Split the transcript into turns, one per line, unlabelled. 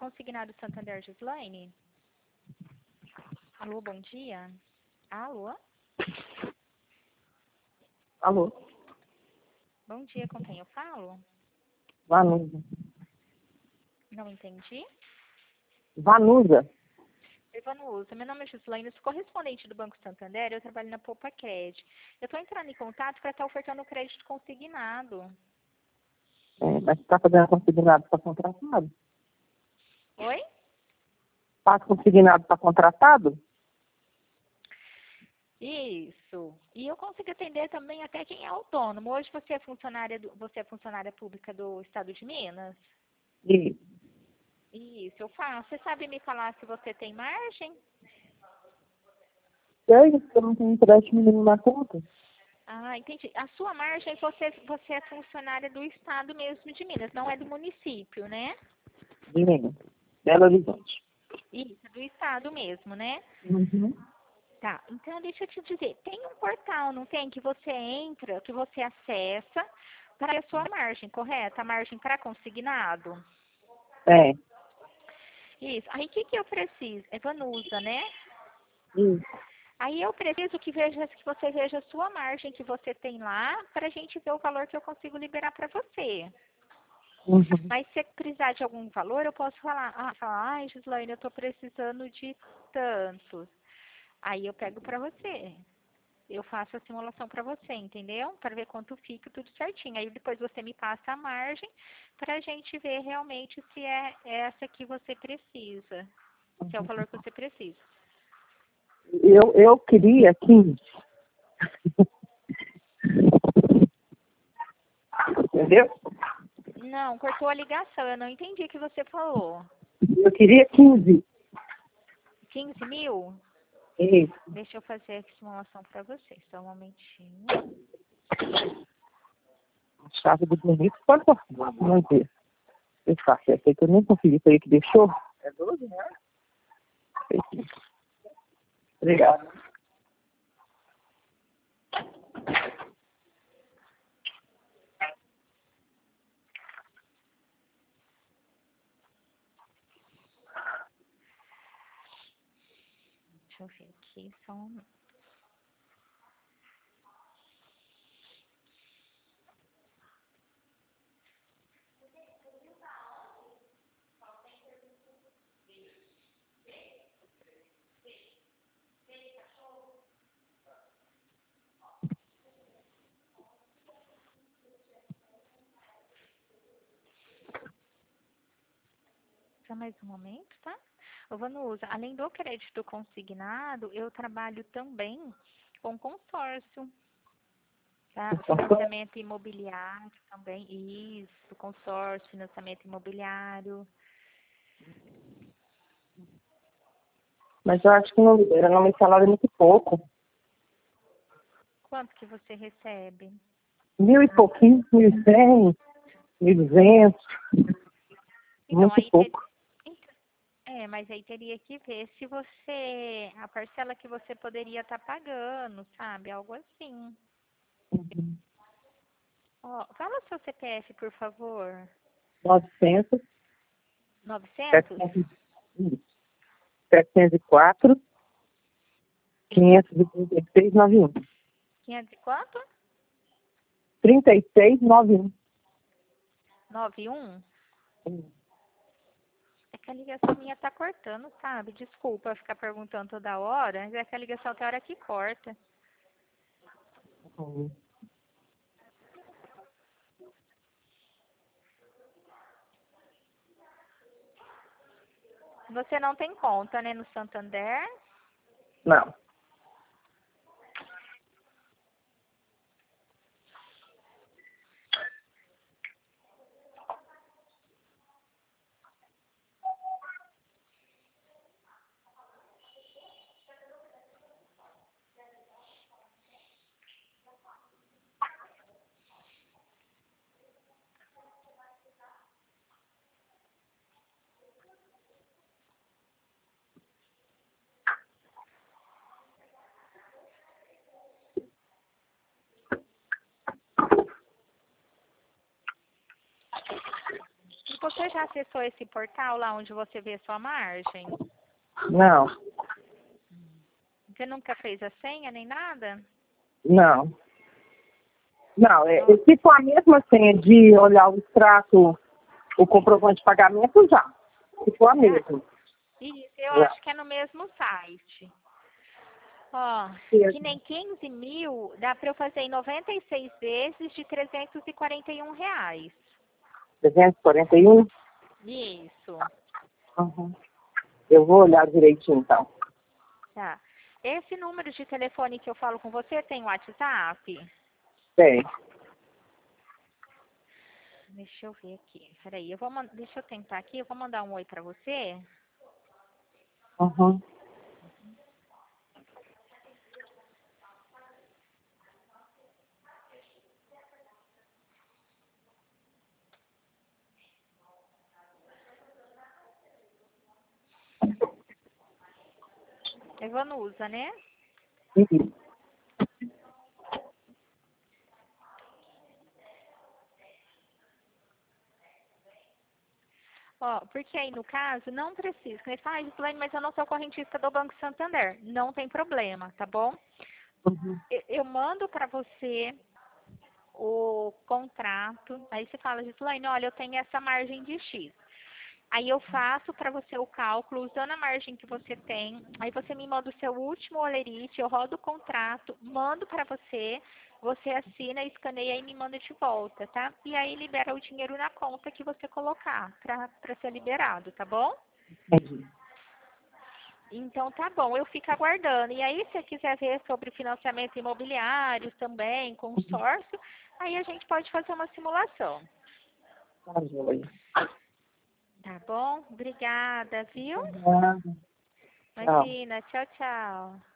Consignado Santander, Gislaine? Alô, bom dia. Alô?
Alô?
Bom dia, com quem eu falo?
Vanusa.
Não entendi.
Vanusa?
Vanusa, meu nome é Gislaine, eu sou correspondente do Banco Santander, eu trabalho na Poupa Cred. Eu estou entrando em contato para estar ofertando crédito consignado.
Mas você está fazendo consignado para contratado?
Oi?
Faz consignado para contratado?
Isso. E eu consigo atender também até quem é autônomo. Hoje você é funcionária pública do Estado de Minas?
E
Isso, eu faço. Você sabe me falar se você tem margem?
eu não tenho empréstimo nenhum na conta.
Ah, entendi. A sua margem, você é funcionária do Estado mesmo de Minas, não é do município, né?
De Minas. Belo Horizonte.
Isso, do Estado mesmo, né?
Uhum.
Tá, então deixa eu te dizer, tem um portal, não tem, que você entra, que você acessa para a sua margem, correta? A margem para consignado.
É.
Isso. Aí o que eu preciso? É Vanusa, né?
Isso.
Aí eu preciso que você veja a sua margem que você tem lá para a gente ver o valor que eu consigo liberar para você.
Uhum.
Mas se você precisar de algum valor, eu posso falar, ai, Gislaine, eu estou precisando de tantos. Aí eu pego para você. Eu faço a simulação para você, entendeu? Para ver quanto fica tudo certinho. Aí depois você me passa a margem para a gente ver realmente se é essa que você precisa. Se é o valor que você precisa.
Eu queria 15. Entendeu?
Não, cortou a ligação. Eu não entendi o que você falou.
Eu queria 15.
15 mil?
Isso.
Deixa eu fazer a simulação para você. Só um momentinho.
A chave do bonito. Quanto? Vamos ver. Eu faço essa aí que eu nem consegui. Foi aí que deixou? É 12, né? Obrigado.
Deixa eu ver aqui. Só um... Só mais um momento, tá? Ô, Vanusa, além do crédito consignado, eu trabalho também com consórcio, tá? Financiamento imobiliário também, isso, consórcio, financiamento imobiliário.
Mas eu acho que não libera, não. Meu salário é muito pouco.
Quanto que você recebe?
1.000 e pouquinho, 1.100, 1.200.
Então,
Muito pouco.
mas aí teria que ver se você, a parcela que você poderia estar pagando, sabe? Algo assim.
Uhum.
Ó, fala seu CPF, por favor.
900,
900?
700, 704, 536, 91.
500 e quanto?
36, 91.
91? É que a ligação minha tá cortando, sabe? Desculpa ficar perguntando toda hora, mas é que a ligação tem hora que corta.
Uhum.
Você não tem conta, né, no Santander?
Não.
você já acessou esse portal lá onde você vê sua margem?
Não,
Você nunca fez a senha nem nada?
não. Não, se for a mesma senha de olhar o extrato, o comprovante de pagamento, já. Se for a mesma.
Isso, eu
É.
acho que é no mesmo site. Ó,
Sim.
que nem 15 mil, dá para eu fazer em 96 vezes de R$ 341.
341?
Isso,
Uhum. Eu vou olhar direitinho, então.
tá. Esse número de telefone que eu falo com você tem WhatsApp?
Tem.
Deixa eu ver aqui. Peraí, deixa eu tentar aqui, eu vou mandar um oi para você.
Uhum.
É Vanusa, né?
Uhum.
Ó, porque aí no caso não precisa. Você fala, Gislaine, mas eu não sou correntista do Banco Santander. Não tem problema, tá bom?
Uhum.
Eu mando para você o contrato. Aí você fala, Gislaine, olha, eu tenho essa margem de X. Aí eu faço para você o cálculo usando a margem que você tem. Aí você me manda o seu último olerite, eu rodo o contrato, mando para você, você assina, escaneia e me manda de volta, tá? E aí libera o dinheiro na conta que você colocar para ser liberado, tá bom?
Entendi.
Então tá bom, eu fico aguardando. E aí, se você quiser ver sobre financiamento imobiliário também, consórcio, aí a gente pode fazer uma simulação.
Tá joia.
Tá bom? Obrigada, viu?
Obrigada. Tchau.
Imagina, tchau, tchau.